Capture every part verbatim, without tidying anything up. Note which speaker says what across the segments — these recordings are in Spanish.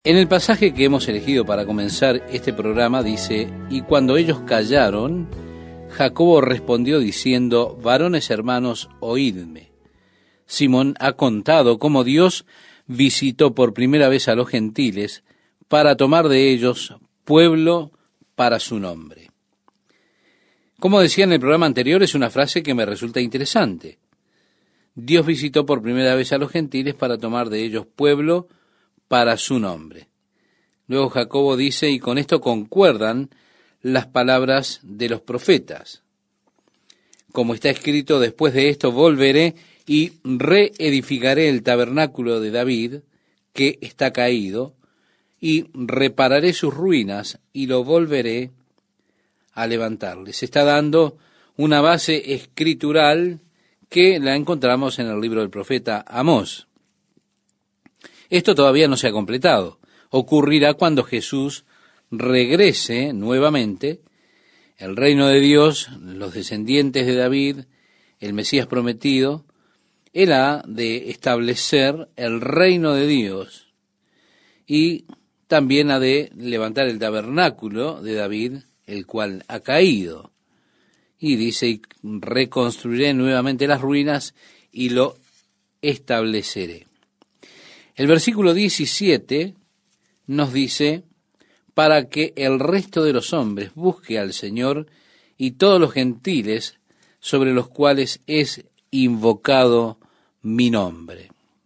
Speaker 1: En el pasaje que hemos elegido para comenzar este programa dice: y cuando ellos callaron, Jacobo respondió diciendo: varones hermanos, oídme. Simón ha contado cómo Dios visitó por primera vez a los gentiles para tomar de ellos pueblo para su nombre. Como decía en el programa anterior, es una frase que me resulta interesante. Dios visitó por primera vez a los gentiles para tomar de ellos pueblo para su nombre. Luego Jacobo dice, y con esto concuerdan las palabras de los profetas. Como está escrito, después de esto volveré y reedificaré el tabernáculo de David, que está caído, y repararé sus ruinas y lo volveré a levantar. Les está dando una base escritural que la encontramos en el libro del profeta Amós. Esto todavía no se ha completado. Ocurrirá cuando Jesús regrese nuevamente. El reino de Dios, los descendientes de David, el Mesías prometido, Él ha de establecer el reino de Dios y también ha de levantar el tabernáculo de David, el cual ha caído. Y dice, y reconstruiré nuevamente las ruinas y lo estableceré. El versículo diecisiete nos dice, para que el resto de los hombres busque al Señor y todos los gentiles sobre los cuales es invocado mi nombre.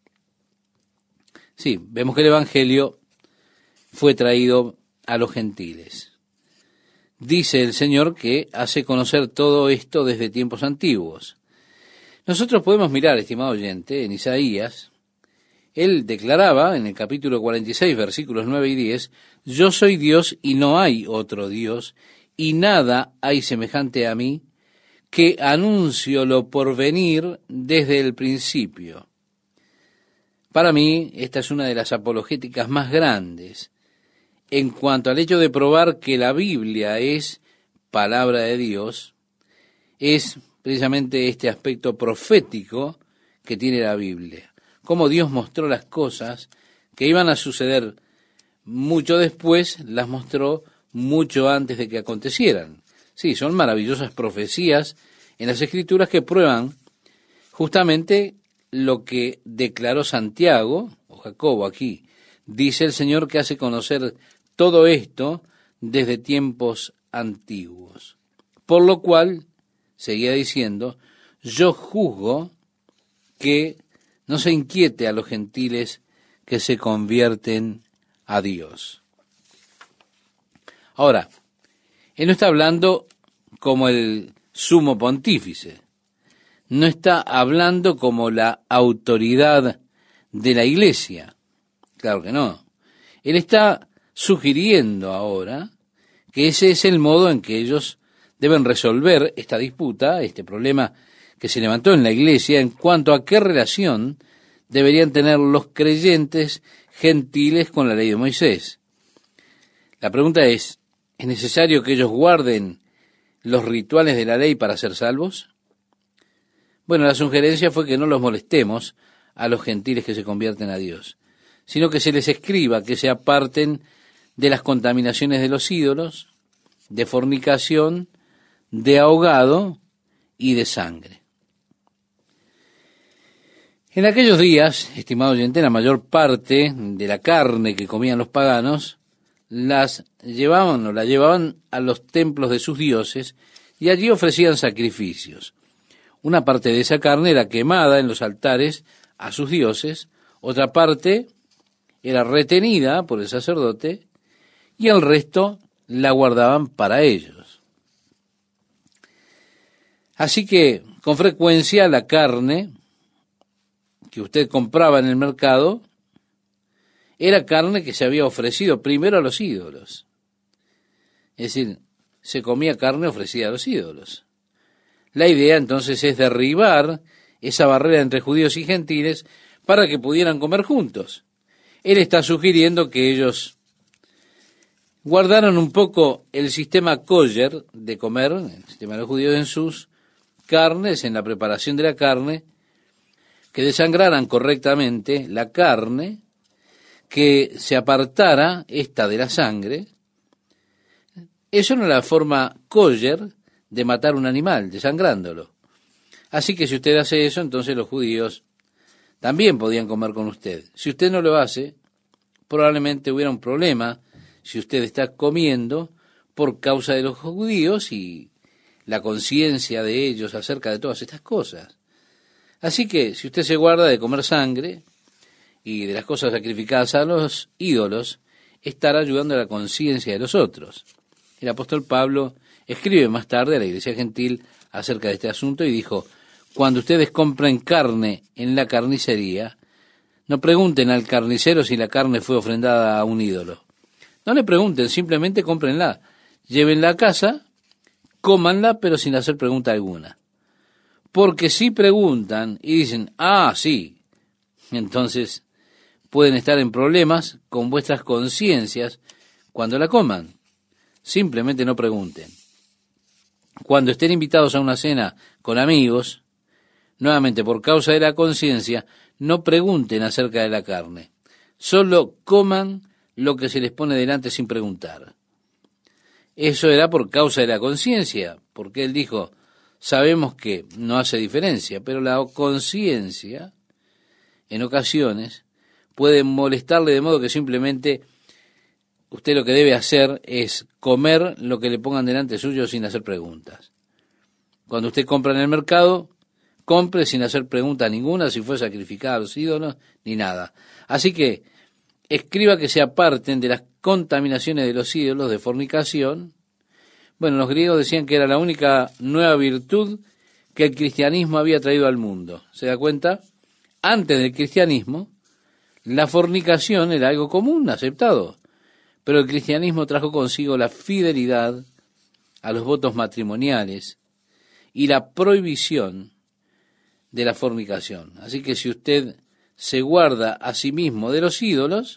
Speaker 1: Sí, vemos que el Evangelio fue traído a los gentiles. Dice el Señor que hace conocer todo esto desde tiempos antiguos. Nosotros podemos mirar, estimado oyente, en Isaías. Él declaraba en el capítulo cuarenta y seis, versículos nueve y diez, yo soy Dios y no hay otro Dios, y nada hay semejante a mí, que anuncio lo porvenir desde el principio. Para mí, esta es una de las apologéticas más grandes en cuanto al hecho de probar que la Biblia es palabra de Dios. Es precisamente este aspecto profético que tiene la Biblia. Cómo Dios mostró las cosas que iban a suceder mucho después, las mostró mucho antes de que acontecieran. Sí, son maravillosas profecías en las Escrituras que prueban justamente lo que declaró Santiago, o Jacobo aquí. Dice el Señor que hace conocer todo esto desde tiempos antiguos. Por lo cual, seguía diciendo, yo juzgo que no se inquiete a los gentiles que se convierten a Dios. Ahora, él no está hablando como el sumo pontífice, no está hablando como la autoridad de la iglesia, claro que no. Él está sugiriendo ahora que ese es el modo en que ellos deben resolver esta disputa, este problema que se levantó en la iglesia en cuanto a qué relación deberían tener los creyentes gentiles con la ley de Moisés. La pregunta es, ¿es necesario que ellos guarden los rituales de la ley para ser salvos? Bueno, la sugerencia fue que no los molestemos a los gentiles que se convierten a Dios, sino que se les escriba que se aparten de las contaminaciones de los ídolos, de fornicación, de ahogado y de sangre. En aquellos días, estimado oyente, la mayor parte de la carne que comían los paganos las llevaban o la llevaban a los templos de sus dioses y allí ofrecían sacrificios. Una parte de esa carne era quemada en los altares a sus dioses, otra parte era retenida por el sacerdote y el resto la guardaban para ellos. Así que, con frecuencia, la carne que usted compraba en el mercado era carne que se había ofrecido primero a los ídolos. Es decir, se comía carne ofrecida a los ídolos. La idea entonces es derribar esa barrera entre judíos y gentiles para que pudieran comer juntos. Él está sugiriendo que ellos guardaron un poco el sistema kosher de comer, el sistema de los judíos en sus carnes, en la preparación de la carne, que desangraran correctamente la carne, que se apartara esta de la sangre. Eso no era la forma kosher de matar un animal, desangrándolo. Así que si usted hace eso, entonces los judíos también podían comer con usted. Si usted no lo hace, probablemente hubiera un problema si usted está comiendo por causa de los judíos y la conciencia de ellos acerca de todas estas cosas. Así que si usted se guarda de comer sangre y de las cosas sacrificadas a los ídolos, estará ayudando a la conciencia de los otros. El apóstol Pablo escribe más tarde a la iglesia gentil acerca de este asunto y dijo: cuando ustedes compren carne en la carnicería, no pregunten al carnicero si la carne fue ofrendada a un ídolo. No le pregunten, simplemente cómprenla. Llévenla a casa, cómanla, pero sin hacer pregunta alguna. Porque si preguntan y dicen, ah, sí, entonces pueden estar en problemas con vuestras conciencias cuando la coman. Simplemente no pregunten. Cuando estén invitados a una cena con amigos, nuevamente por causa de la conciencia, no pregunten acerca de la carne. Solo coman lo que se les pone delante sin preguntar. Eso era por causa de la conciencia, porque él dijo, sabemos que no hace diferencia, pero la conciencia, en ocasiones, puede molestarle de modo que simplemente usted lo que debe hacer es comer lo que le pongan delante suyo sin hacer preguntas. Cuando usted compra en el mercado, compre sin hacer pregunta ninguna si fue sacrificado a los ídolos, ni nada. Así que escriba que se aparten de las contaminaciones de los ídolos de fornicación. Bueno, los griegos decían que era la única nueva virtud que el cristianismo había traído al mundo. ¿Se da cuenta? Antes del cristianismo, la fornicación era algo común, aceptado. Pero el cristianismo trajo consigo la fidelidad a los votos matrimoniales y la prohibición de la fornicación. Así que si usted se guarda a sí mismo de los ídolos,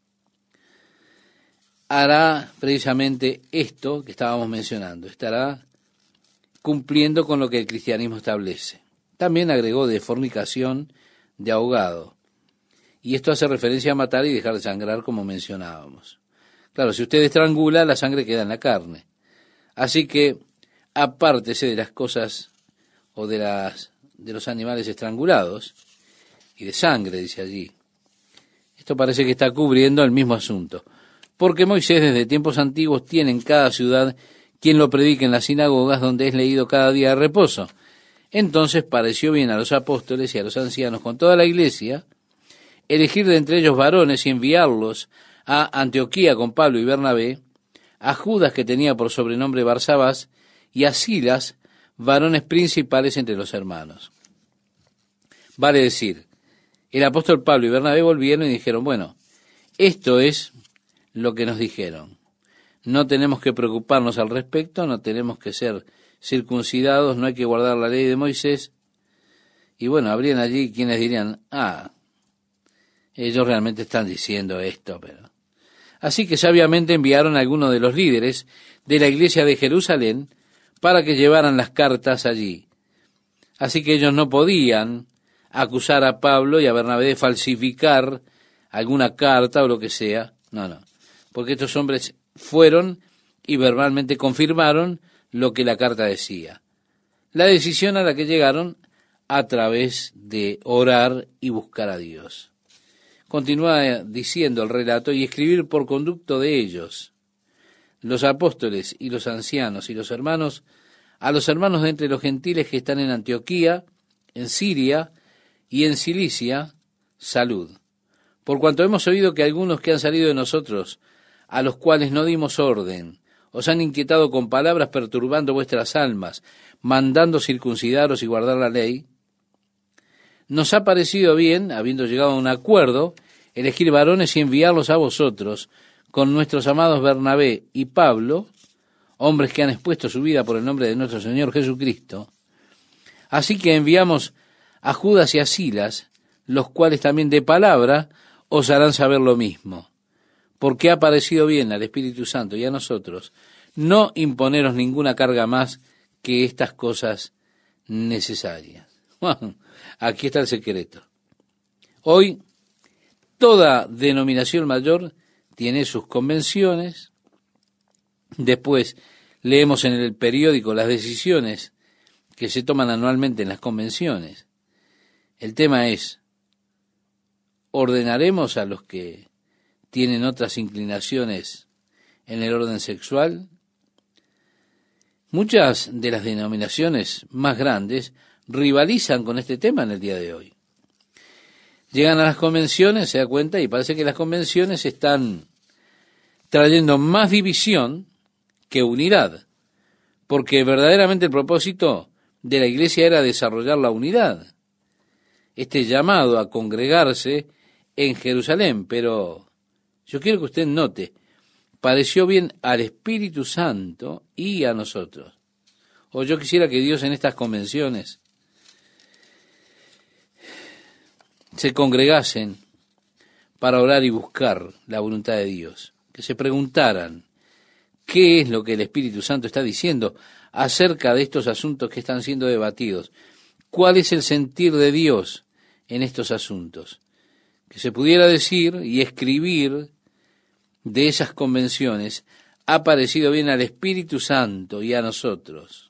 Speaker 1: hará precisamente esto que estábamos mencionando, estará cumpliendo con lo que el cristianismo establece. También agregó de fornicación, de ahogado. Y esto hace referencia a matar y dejar de sangrar, como mencionábamos. Claro, si usted estrangula, la sangre queda en la carne. Así que apártese de las cosas o de las de los animales estrangulados y de sangre, dice allí. Esto parece que está cubriendo el mismo asunto. Porque Moisés desde tiempos antiguos tiene en cada ciudad quien lo predique en las sinagogas donde es leído cada día de reposo. Entonces pareció bien a los apóstoles y a los ancianos con toda la iglesia elegir de entre ellos varones y enviarlos a Antioquía con Pablo y Bernabé, a Judas que tenía por sobrenombre Barsabás y a Silas, varones principales entre los hermanos. Vale decir, el apóstol Pablo y Bernabé volvieron y dijeron, bueno, esto es lo que nos dijeron. No tenemos que preocuparnos al respecto, no tenemos que ser circuncidados, no hay que guardar la ley de Moisés. Y bueno, habrían allí quienes dirían, ah, ellos realmente están diciendo esto, pero... Así que sabiamente enviaron a algunos de los líderes de la iglesia de Jerusalén para que llevaran las cartas allí. Así que ellos no podían acusar a Pablo y a Bernabé de falsificar alguna carta o lo que sea. No, no. Porque estos hombres fueron y verbalmente confirmaron lo que la carta decía. La decisión a la que llegaron a través de orar y buscar a Dios. Continúa diciendo el relato, y escribir por conducto de ellos, los apóstoles y los ancianos y los hermanos, a los hermanos de entre los gentiles que están en Antioquía, en Siria y en Cilicia, salud. Por cuanto hemos oído que algunos que han salido de nosotros, a los cuales no dimos orden, os han inquietado con palabras perturbando vuestras almas, mandando circuncidaros y guardar la ley, nos ha parecido bien, habiendo llegado a un acuerdo, elegir varones y enviarlos a vosotros, con nuestros amados Bernabé y Pablo, hombres que han expuesto su vida por el nombre de nuestro Señor Jesucristo. Así que enviamos a Judas y a Silas, los cuales también de palabra os harán saber lo mismo, porque ha parecido bien al Espíritu Santo y a nosotros no imponeros ninguna carga más que estas cosas necesarias. Bueno, aquí está el secreto. Hoy, Toda denominación mayor tiene sus convenciones. Después leemos en el periódico las decisiones que se toman anualmente en las convenciones. El tema es, ¿ordenaremos a los que tienen otras inclinaciones en el orden sexual? Muchas de las denominaciones más grandes rivalizan con este tema en el día de hoy. Llegan a las convenciones, se da cuenta, y parece que las convenciones están trayendo más división que unidad, porque verdaderamente el propósito de la iglesia era desarrollar la unidad, este llamado a congregarse en Jerusalén. Pero yo quiero que usted note, pareció bien al Espíritu Santo y a nosotros. O yo quisiera que Dios en estas convenciones se congregasen para orar y buscar la voluntad de Dios, que se preguntaran qué es lo que el Espíritu Santo está diciendo acerca de estos asuntos que están siendo debatidos, cuál es el sentir de Dios en estos asuntos, que se pudiera decir y escribir de esas convenciones, ha parecido bien al Espíritu Santo y a nosotros.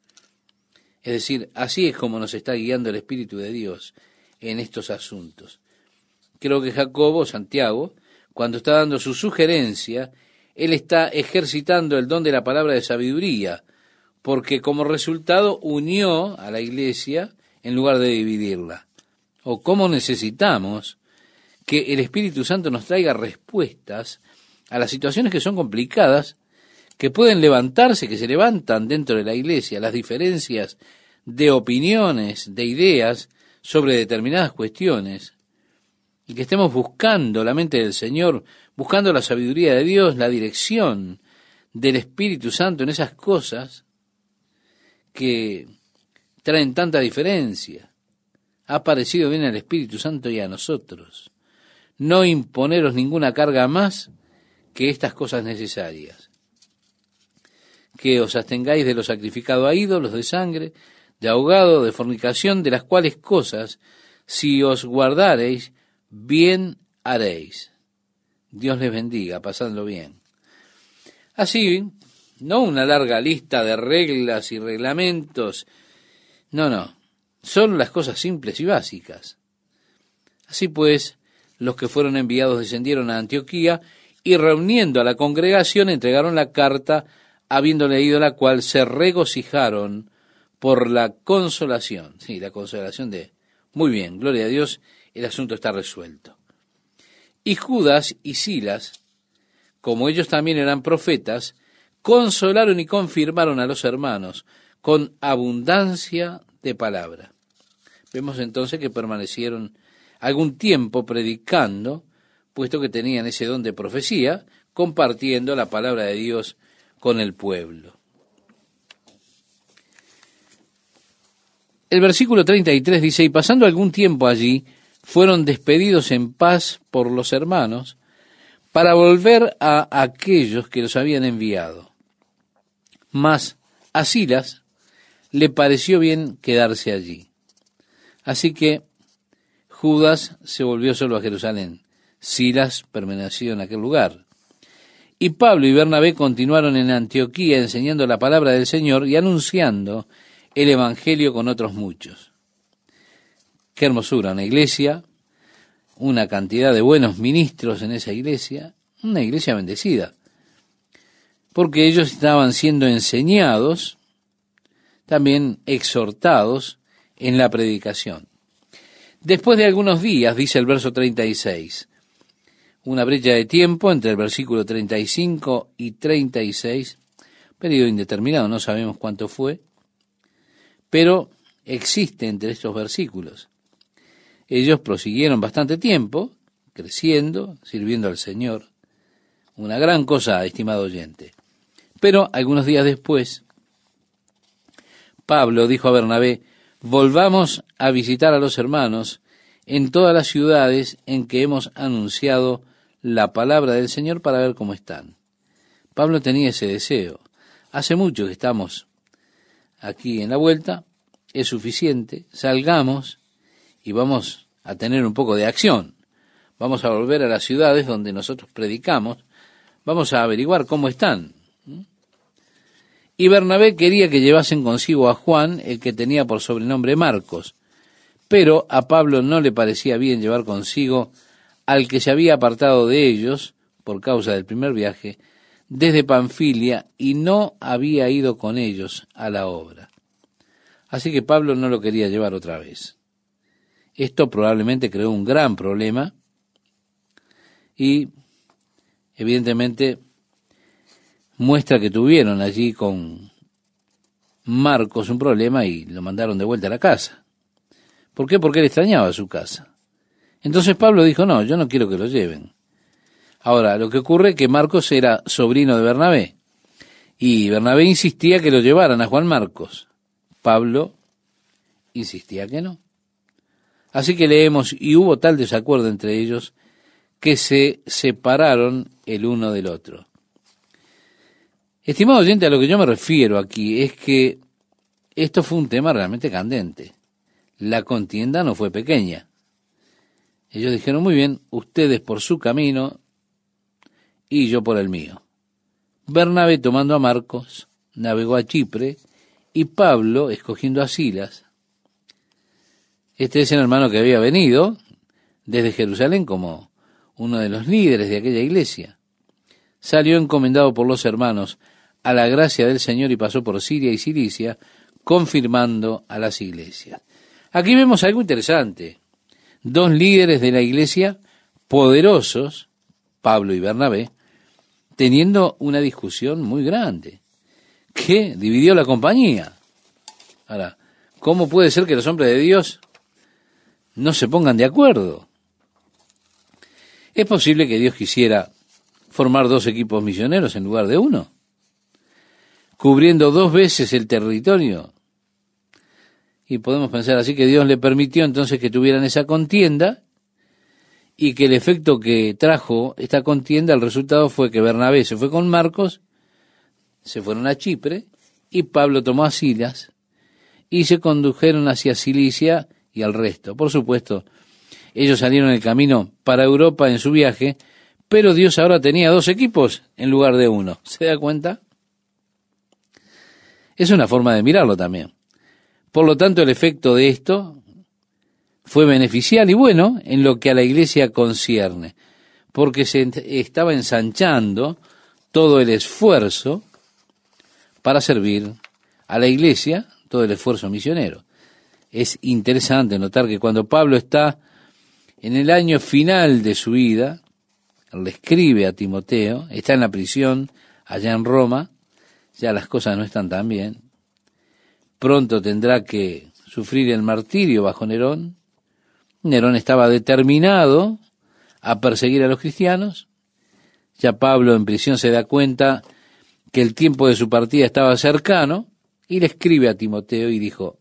Speaker 1: Es decir, así es como nos está guiando el Espíritu de Dios en estos asuntos. Creo que Jacobo, Santiago, cuando está dando su sugerencia, él está ejercitando el don de la palabra de sabiduría, porque como resultado unió a la iglesia en lugar de dividirla. O cómo necesitamos que el Espíritu Santo nos traiga respuestas a las situaciones que son complicadas, que pueden levantarse, que se levantan dentro de la iglesia, las diferencias de opiniones, de ideas sobre determinadas cuestiones, y que estemos buscando la mente del Señor, buscando la sabiduría de Dios, la dirección del Espíritu Santo en esas cosas que traen tanta diferencia. Ha parecido bien al Espíritu Santo y a nosotros no imponeros ninguna carga más que estas cosas necesarias, que os abstengáis de lo sacrificado a ídolos, de sangre, de ahogado, de fornicación, de las cuales cosas, si os guardareis, bien haréis. Dios les bendiga, pasadlo bien. Así, no una larga lista de reglas y reglamentos, no, no, son las cosas simples y básicas. Así pues, los que fueron enviados descendieron a Antioquía y reuniendo a la congregación entregaron la carta, habiendo leído la cual se regocijaron por la consolación. Sí, la consolación de, muy bien, gloria a Dios, el asunto está resuelto. Y Judas y Silas, como ellos también eran profetas, consolaron y confirmaron a los hermanos con abundancia de palabra. Vemos entonces que permanecieron algún tiempo predicando, puesto que tenían ese don de profecía, compartiendo la palabra de Dios con el pueblo. El versículo treinta y tres dice, y pasando algún tiempo allí, fueron despedidos en paz por los hermanos, para volver a aquellos que los habían enviado. Mas a Silas le pareció bien quedarse allí. Así que Judas se volvió solo a Jerusalén. Silas permaneció en aquel lugar. Y Pablo y Bernabé continuaron en Antioquía enseñando la palabra del Señor y anunciando el Evangelio con otros muchos. Qué hermosura, una iglesia, una cantidad de buenos ministros en esa iglesia, una iglesia bendecida, porque ellos estaban siendo enseñados, también exhortados en la predicación. Después de algunos días, dice el verso treinta y seis, una brecha de tiempo entre el versículo treinta y cinco y treinta y seis, periodo indeterminado, no sabemos cuánto fue, pero existe entre estos versículos. Ellos prosiguieron bastante tiempo, creciendo, sirviendo al Señor. Una gran cosa, estimado oyente. Pero algunos días después, Pablo dijo a Bernabé, volvamos a visitar a los hermanos en todas las ciudades en que hemos anunciado la palabra del Señor para ver cómo están. Pablo tenía ese deseo. Hace mucho que estamos aquí en la vuelta, es suficiente, salgamos y vamos a tener un poco de acción. vamos a volver a las ciudades donde nosotros predicamos, vamos a averiguar cómo están. Y Bernabé quería que llevasen consigo a Juan, el que tenía por sobrenombre Marcos, pero a Pablo no le parecía bien llevar consigo al que se había apartado de ellos, por causa del primer viaje, desde Panfilia, y no había ido con ellos a la obra. Así que Pablo no lo quería llevar otra vez. Esto probablemente creó un gran problema y, evidentemente, muestra que tuvieron allí con Marcos un problema y lo mandaron de vuelta a la casa. ¿Por qué? Porque él extrañaba su casa. Entonces Pablo dijo, no, yo no quiero que lo lleven. Ahora, lo que ocurre es que Marcos era sobrino de Bernabé, y Bernabé insistía que lo llevaran a Juan Marcos. Pablo insistía que no. Así que leemos, y hubo tal desacuerdo entre ellos que se separaron el uno del otro. Estimado oyente, a lo que yo me refiero aquí es que esto fue un tema realmente candente. La contienda no fue pequeña. Ellos dijeron, muy bien, ustedes por su camino y yo por el mío. Bernabé, tomando a Marcos, navegó a Chipre, y Pablo, escogiendo a Silas. Este es el hermano que había venido desde Jerusalén como uno de los líderes de aquella iglesia. Salió encomendado por los hermanos a la gracia del Señor y pasó por Siria y Cilicia, confirmando a las iglesias. Aquí vemos algo interesante. Dos líderes de la iglesia poderosos, Pablo y Bernabé, teniendo una discusión muy grande, que dividió la compañía. Ahora, ¿cómo puede ser que los hombres de Dios no se pongan de acuerdo? ¿Es posible que Dios quisiera formar dos equipos misioneros en lugar de uno, cubriendo dos veces el territorio? Y podemos pensar así, que Dios le permitió entonces que tuvieran esa contienda, y que el efecto que trajo esta contienda, el resultado fue que Bernabé se fue con Marcos, se fueron a Chipre, y Pablo tomó a Silas, y se condujeron hacia Cilicia y al resto. Por supuesto, ellos salieron el camino para Europa en su viaje, pero Dios ahora tenía dos equipos en lugar de uno. ¿Se da cuenta? Es una forma de mirarlo también. Por lo tanto, el efecto de esto fue beneficial y bueno en lo que a la iglesia concierne, porque se estaba ensanchando todo el esfuerzo para servir a la iglesia, todo el esfuerzo misionero. Es interesante notar que cuando Pablo está en el año final de su vida, él le escribe a Timoteo, está en la prisión allá en Roma, ya las cosas no están tan bien, pronto tendrá que sufrir el martirio bajo Nerón. Nerón estaba determinado a perseguir a los cristianos. Ya Pablo en prisión se da cuenta que el tiempo de su partida estaba cercano, y le escribe a Timoteo y dijo,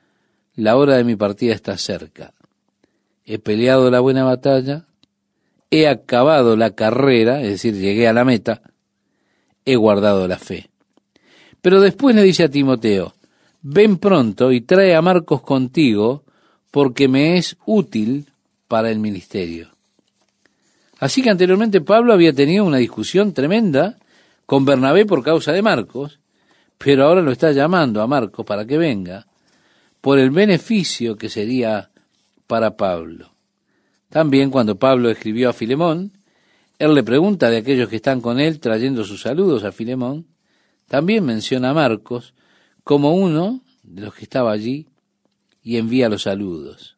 Speaker 1: la hora de mi partida está cerca. He peleado la buena batalla, he acabado la carrera, es decir, llegué a la meta, he guardado la fe. Pero después le dice a Timoteo, ven pronto y trae a Marcos contigo, porque me es útil para el ministerio. Así que anteriormente Pablo había tenido una discusión tremenda con Bernabé por causa de Marcos, pero ahora lo está llamando a Marcos para que venga, por el beneficio que sería para Pablo. También cuando Pablo escribió a Filemón, él le pregunta de aquellos que están con él trayendo sus saludos a Filemón, también menciona a Marcos como uno de los que estaba allí y envía los saludos.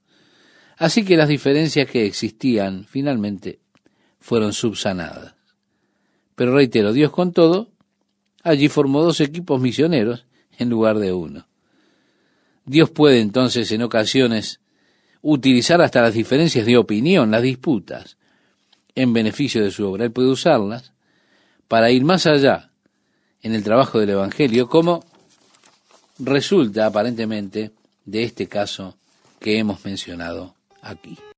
Speaker 1: Así que las diferencias que existían finalmente fueron subsanadas. Pero reitero, Dios con todo, allí formó dos equipos misioneros en lugar de uno. Dios puede entonces en ocasiones utilizar hasta las diferencias de opinión, las disputas, en beneficio de su obra. Él puede usarlas para ir más allá en el trabajo del Evangelio, como resulta aparentemente de este caso que hemos mencionado aquí.